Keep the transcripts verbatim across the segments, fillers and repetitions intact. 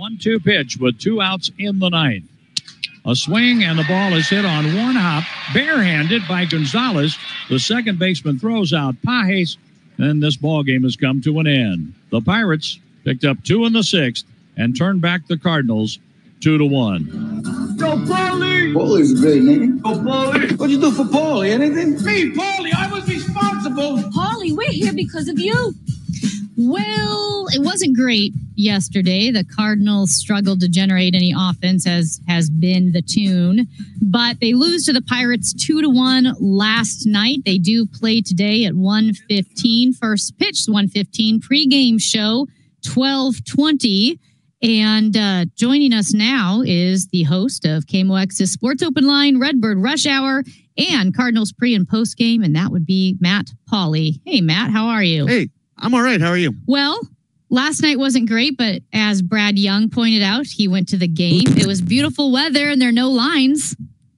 one two pitch with two outs in the ninth. A swing, and the ball is hit on one hop, barehanded by Gonzalez. The second baseman throws out Pages, and this ball game has come to an end. The Pirates picked up two in the sixth and turned back the Cardinals two to one. Go, Paulie! Paulie's a great name. Go, Paulie! What'd you do for Paulie? Anything? Me, Paulie! I was responsible! Paulie, we're here because of you. Well, it wasn't great yesterday. The Cardinals struggled to generate any offense, as has been the tune. But they lose to the Pirates two to one last night. They do play today at one fifteen. First pitch, one fifteen. Pre-game show, twelve twenty. And uh, joining us now is the host of K M O X's Sports Open Line, Redbird Rush Hour, and Cardinals pre- and post-game, and that would be Matt Pauley. Hey, Matt, how are you? Hey, I'm all right. How are you? Well, last night wasn't great, but as Brad Young pointed out, he went to the game. It was beautiful weather, and there are no lines.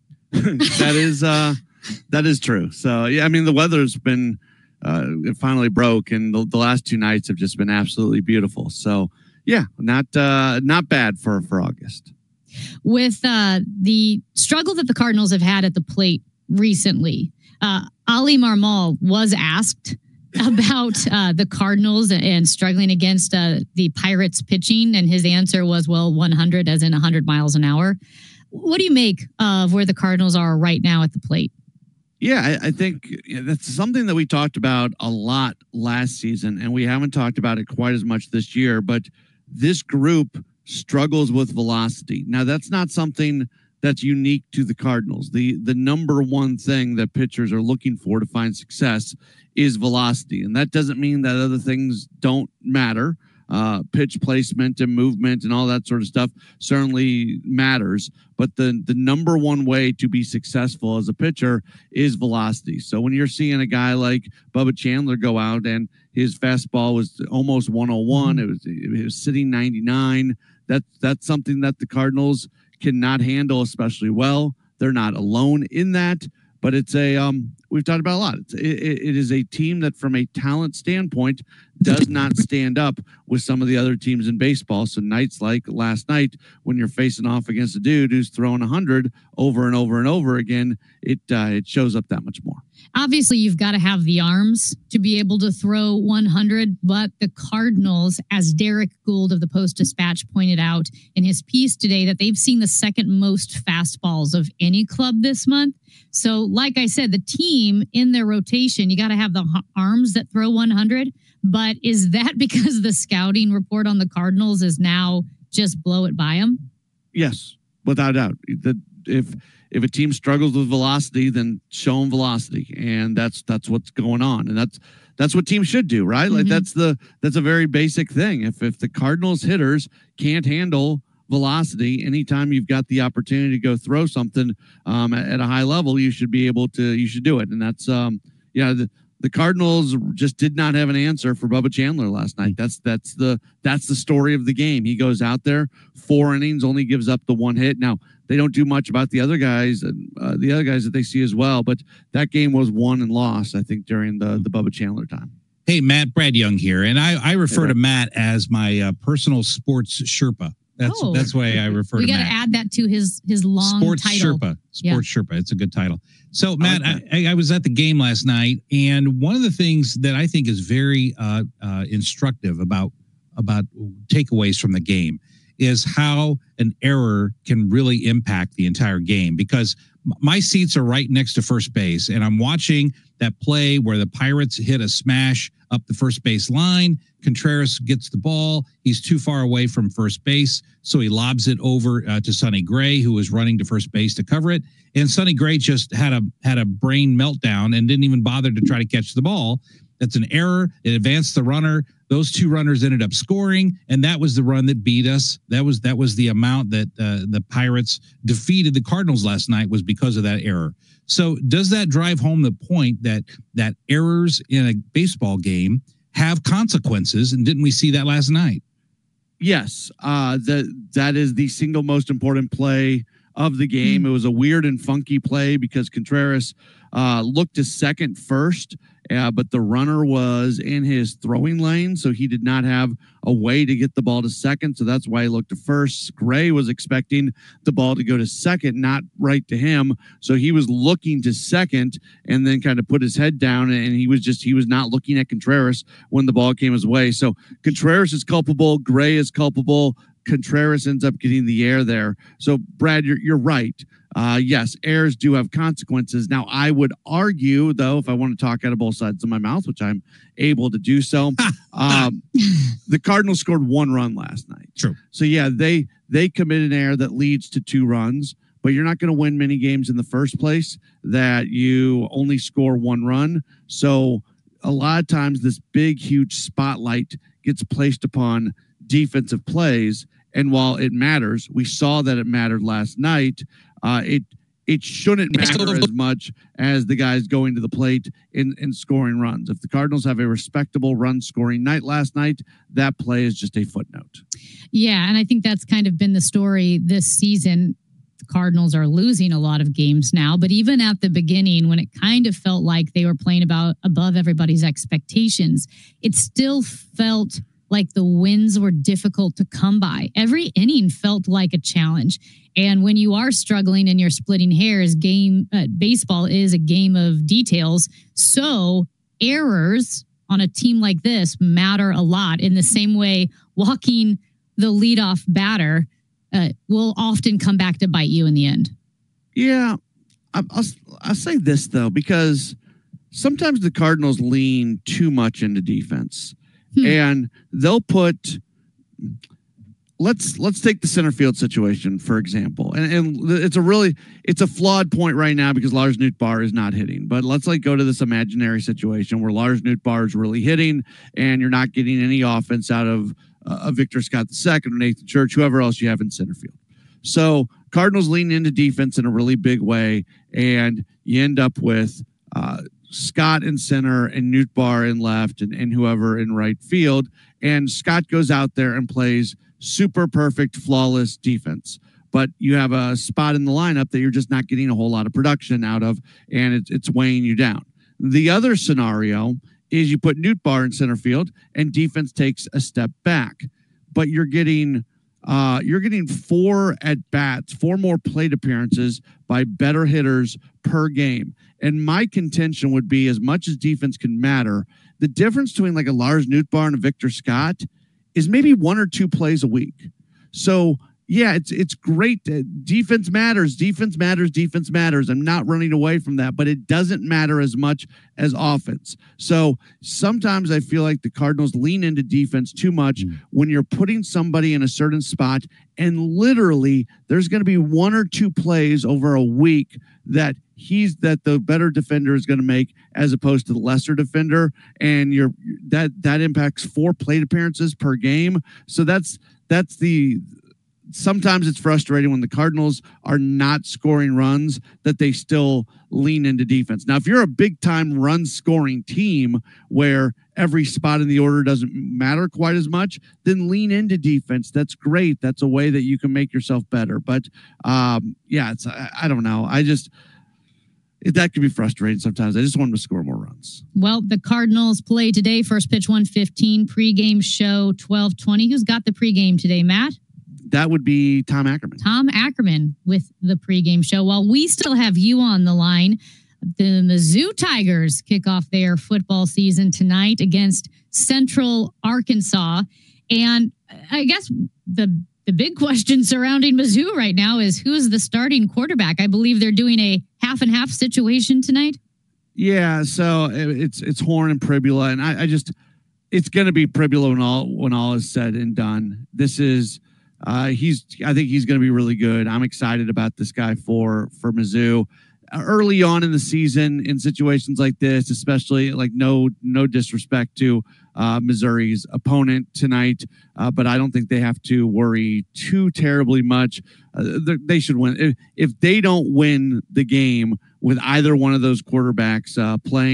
that is uh, that is true. So, yeah, I mean, the weather's been, uh, it finally broke, and the, the last two nights have just been absolutely beautiful. So, yeah, not uh, not bad for, for August. With uh, the struggle that the Cardinals have had at the plate recently, uh, Ali Marmol was asked about uh, the Cardinals and struggling against uh, the Pirates pitching, and his answer was, well, one hundred as in one hundred miles an hour. What do you make of where the Cardinals are right now at the plate? Yeah, I, I think that's something that we talked about a lot last season, and we haven't talked about it quite as much this year, but this group struggles with velocity. Now, that's not something that's unique to the Cardinals. The the number one thing that pitchers are looking for to find success is velocity. And that doesn't mean that other things don't matter. Uh, pitch placement and movement and all that sort of stuff certainly matters. But the, the number one way to be successful as a pitcher is velocity. So when you're seeing a guy like Bubba Chandler go out and his fastball was almost one oh one, it was, it was sitting ninety-nine, that, that's something that the Cardinals cannot handle especially well. They're not alone in that, but it's a um we've talked about a lot. It's, it, it is a team that from a talent standpoint does not stand up with some of the other teams in baseball. So nights like last night, when you're facing off against a dude who's throwing one hundred over and over and over again, it uh, it shows up that much more. Obviously, you've got to have the arms to be able to throw one hundred, but the Cardinals, as Derek Gould of the Post-Dispatch pointed out in his piece today, that they've seen the second most fastballs of any club this month. So, like I said, the team in their rotation, you got to have the h- arms that throw one hundred, but is that because the scouting report on the Cardinals is now just blow it by them? Yes, without doubt. The, if if a team struggles with velocity, then show them velocity, and that's that's what's going on, and that's that's what teams should do, right? Mm-hmm. Like that's the that's a very basic thing. If if the Cardinals hitters can't handle velocity, anytime you've got the opportunity to go throw something um, at, at a high level, you should be able to you should do it, and that's um yeah. The, The Cardinals just did not have an answer for Bubba Chandler last night. That's that's the that's the story of the game. He goes out there, four innings, only gives up the one hit. Now they don't do much about the other guys, uh, the other guys that they see as well. But that game was won and lost, I think, during the the Bubba Chandler time. Hey, Matt, Brad Young here, and I I refer hey, to Matt as my uh, personal sports Sherpa. That's oh. that's why I refer we to Matt. We got to add that to his his long Sports title. Sherpa. Sports yeah. Sherpa. It's a good title. So, Matt, okay. I, I was at the game last night, and one of the things that I think is very uh, uh, instructive about about takeaways from the game is how an error can really impact the entire game. Because my seats are right next to first base, and I'm watching that play where the Pirates hit a smash up the first base line. Contreras gets the ball. He's too far away from first base, so he lobs it over uh, to Sonny Gray, who was running to first base to cover it. And Sonny Gray just had a had a brain meltdown and didn't even bother to try to catch the ball. That's an error. It advanced the runner. Those two runners ended up scoring, and that was the run that beat us. That was that was the amount that uh, the Pirates defeated the Cardinals last night, was because of that error. So does that drive home the point that that errors in a baseball game have consequences? And didn't we see that last night? Yes, uh, that that is the single most important play of the game. Mm-hmm. It was a weird and funky play because Contreras uh, looked to second first, uh, but the runner was in his throwing lane, so he did not have a way to get the ball to second, so that's why he looked to first. Gray was expecting the ball to go to second, not right to him, so he was looking to second and then kind of put his head down, and he was just, he was not looking at Contreras when the ball came his way. So Contreras is culpable, Gray is culpable, Contreras ends up getting the air there. So Brad, you're, you're right. Uh, yes, errors do have consequences. Now, I would argue, though, if I want to talk out of both sides of my mouth, which I'm able to do so, um, the Cardinals scored one run last night. True. So, yeah, they they commit an error that leads to two runs, but you're not going to win many games in the first place that you only score one run. So a lot of times this big, huge spotlight gets placed upon defensive plays. And while it matters, we saw that it mattered last night. Uh, it it shouldn't matter as much as the guys going to the plate in, in scoring runs. If the Cardinals have a respectable run scoring night last night, that play is just a footnote. Yeah, and I think that's kind of been the story this season. The Cardinals are losing a lot of games now, but even at the beginning, when it kind of felt like they were playing about above everybody's expectations, it still felt like the wins were difficult to come by. Every inning felt like a challenge. And when you are struggling and you're splitting hairs, game uh, baseball is a game of details. So errors on a team like this matter a lot, in the same way walking the leadoff batter uh, will often come back to bite you in the end. Yeah, I, I'll, I'll say this, though, because sometimes the Cardinals lean too much into defense. Hmm. And they'll put, let's let's take the center field situation, for example. And, and it's a really, it's a flawed point right now because Lars Nootbaar is not hitting. But let's like go to this imaginary situation where Lars Nootbaar is really hitting and you're not getting any offense out of uh, Victor Scott the second or Nathan Church, whoever else you have in center field. So Cardinals lean into defense in a really big way, and you end up with uh, Scott in center and Nootbaar in left and, and whoever in right field. And Scott goes out there and plays super perfect, flawless defense. But you have a spot in the lineup that you're just not getting a whole lot of production out of, and it's, it's weighing you down. The other scenario is you put Nootbaar in center field and defense takes a step back, but you're getting uh, you're getting four at bats, four more plate appearances by better hitters per game. And my contention would be, as much as defense can matter, the difference between like a Lars Nootbaar and a Victor Scott is maybe one or two plays a week. So yeah, it's it's great. Defense matters. Defense matters. Defense matters. I'm not running away from that, but it doesn't matter as much as offense. So sometimes I feel like the Cardinals lean into defense too much mm. when you're putting somebody in a certain spot, and literally there's going to be one or two plays over a week that he's that the better defender is going to make as opposed to the lesser defender, and you're that that impacts four plate appearances per game. So that's that's the. Sometimes it's frustrating when the Cardinals are not scoring runs that they still lean into defense. Now, if you're a big time run scoring team where every spot in the order doesn't matter quite as much, then lean into defense. That's great. That's a way that you can make yourself better. But um, yeah, it's, I, I don't know. I just, it, that can be frustrating sometimes. I just want them to score more runs. Well, the Cardinals play today. First pitch one fifteen, pregame show twelve twenty. Who's got the pregame today, Matt? That would be Tom Ackerman. Tom Ackerman with the pregame show. While we still have you on the line, the Mizzou Tigers kick off their football season tonight against Central Arkansas. And I guess the the big question surrounding Mizzou right now is, who's the starting quarterback? I believe they're doing a half and half situation tonight. Yeah, so it's it's Horn and Pribula, and I, I just it's going to be Pribula when all when all is said and done. This is. Uh, he's, I think he's going to be really good. I'm excited about this guy for, for Mizzou. Early on in the season, in situations like this, especially like no, no disrespect to uh, Missouri's opponent tonight, uh, but I don't think they have to worry too terribly much. Uh, they should win. If, if they don't win the game with either one of those quarterbacks uh, playing,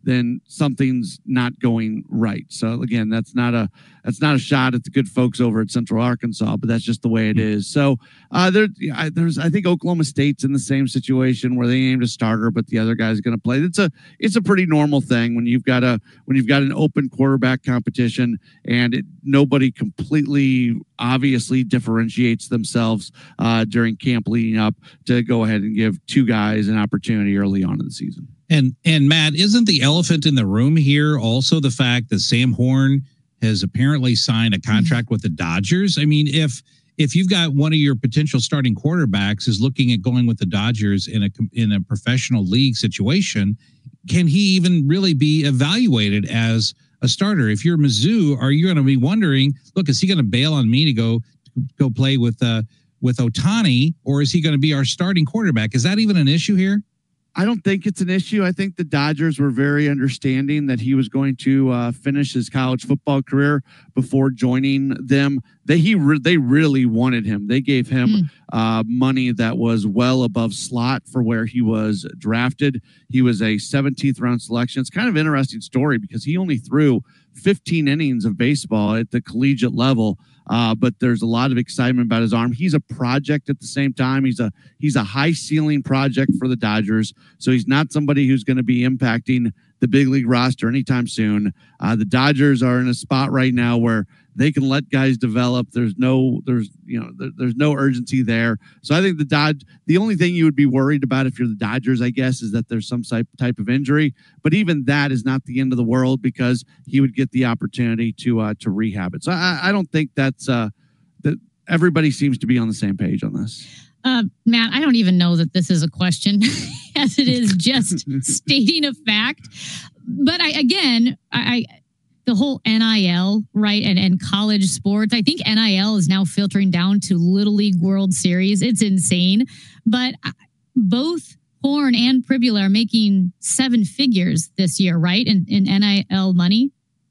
then something's not going right. So again, that's not a that's not a shot at the good folks over at Central Arkansas, but that's just the way it is. So uh, there, I, there's I think Oklahoma State's in the same situation where they named a starter, but the other guy's going to play. It's a it's a pretty normal thing when you've got a when you've got an open quarterback competition and it, nobody completely obviously differentiates themselves uh, during camp leading up to go ahead and give two guys an opportunity early on in the season. And and Matt, isn't the elephant in the room here also the fact that Sam Horn has apparently signed a contract with the Dodgers? I mean, if if you've got one of your potential starting quarterbacks is looking at going with the Dodgers in a in a professional league situation, can he even really be evaluated as a starter? If you're Mizzou, are you going to be wondering, look, is he going to bail on me to go go play with uh, with Ohtani, or is he going to be our starting quarterback? Is that even an issue here? I don't think it's an issue. I think the Dodgers were very understanding that he was going to uh, finish his college football career before joining them. They he re- they really wanted him. They gave him mm. uh, money that was well above slot for where he was drafted. He was a seventeenth round selection. It's kind of an interesting story because he only threw fifteen innings of baseball at the collegiate level. Uh, but there's a lot of excitement about his arm. He's a project at the same time. He's a he's a high ceiling project for the Dodgers. So he's not somebody who's going to be impacting the big league roster anytime soon. Uh, the Dodgers are in a spot right now where they can let guys develop. There's no there's you know there, there's no urgency there. So I think the Dodge the only thing you would be worried about if you're the Dodgers, I guess, is that there's some type type of injury. But even that is not the end of the world because he would get the opportunity to uh, to rehab it. So I, I don't think that's uh, that everybody seems to be on the same page on this. Uh, Matt, I don't even know that this is a question as it is just stating a fact. But I, again, I, I the whole N I L, right, and, and college sports, I think N I L is now filtering down to Little League World Series. It's insane. But both Horn and Pribula are making seven figures this year, right, in, in N I L money.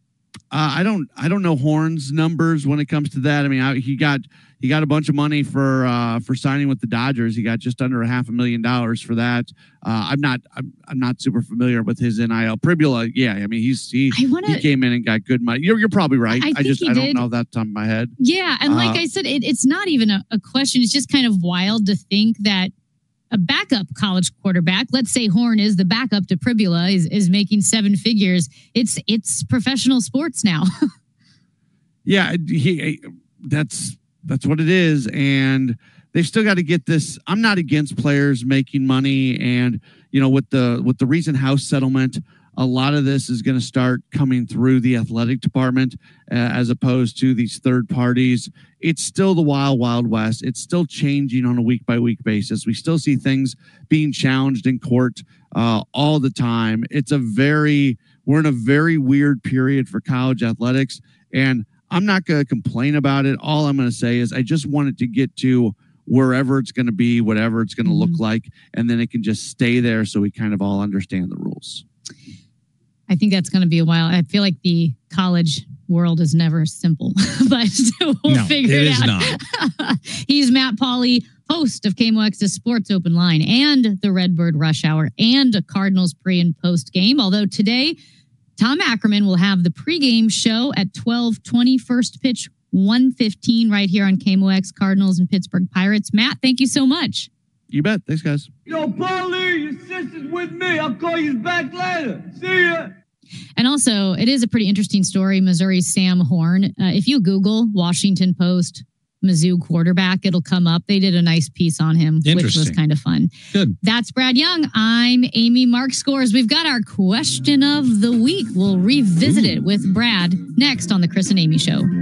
Uh, I don't. I don't know Horn's numbers when it comes to that. I mean, I, he got he got a bunch of money for uh, for signing with the Dodgers. He got just under a half a million dollars for that. Uh, I'm not. I'm, I'm not super familiar with his N I L. Pribula, yeah. I mean, he's he wanna, he came in and got good money. You're you're probably right. I, I just I don't did. know that top of my head. Yeah, and like uh, I said, it, it's not even a, a question. It's just kind of wild to think that a backup college quarterback, let's say Horn is the backup to Pribula, is, is making seven figures. It's it's professional sports now. yeah, he that's that's what it is, and they've still got to get this. I'm not against players making money, and you know, with the with the recent House settlement, a lot of this is going to start coming through the athletic department uh, as opposed to these third parties. It's still the wild, wild west. It's still changing on a week by week basis. We still see things being challenged in court uh, all the time. It's a very, we're in a very weird period for college athletics, and I'm not going to complain about it. All I'm going to say is I just want it to get to wherever it's going to be, whatever it's going to mm-hmm. look like, and then it can just stay there so we kind of all understand the rules. I think that's going to be a while. I feel like the college world is never simple, but we'll no, figure it, it is out. Not. He's Matt Pauley, host of K M O X's Sports Open Line and the Redbird Rush Hour and Cardinals pre and post game. Although today, Tom Ackerman will have the pregame show at twelve twenty, first pitch one fifteen right here on K M O X, Cardinals and Pittsburgh Pirates. Matt, thank you so much. You bet. Thanks, guys. Yo, Paulie, your sister's with me. I'll call you back later. See ya. And also, it is a pretty interesting story. Missouri's Sam Horn. Uh, if you Google Washington Post Mizzou quarterback, it'll come up. They did a nice piece on him, which was kind of fun. Good. That's Brad Young. I'm Amy Mark Scores. We've got our question of the week. We'll revisit Ooh. it with Brad next on the Chris and Amy Show.